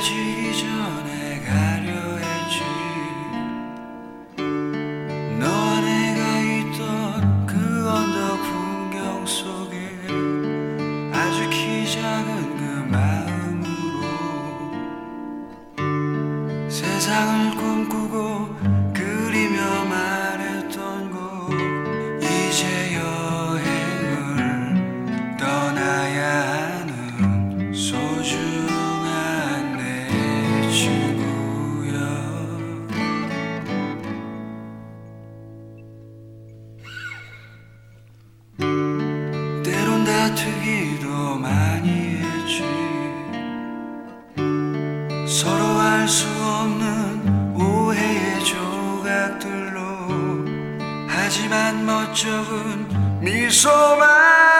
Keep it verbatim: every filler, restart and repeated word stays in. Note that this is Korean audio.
지기 전에 가려 했지. 너와 내가 있던 그 언덕 풍경 속에 아주 키 작은 그 마음으로 세상을 꿈꾸고 그리며 말했던 곳, 이제 여행을 떠나야 하는 소중한 내 친구여. 때론 다투기도 많이 했지. 서로 알 수 없는 오해의 조각들로. 하지만 멋쩍은 미소만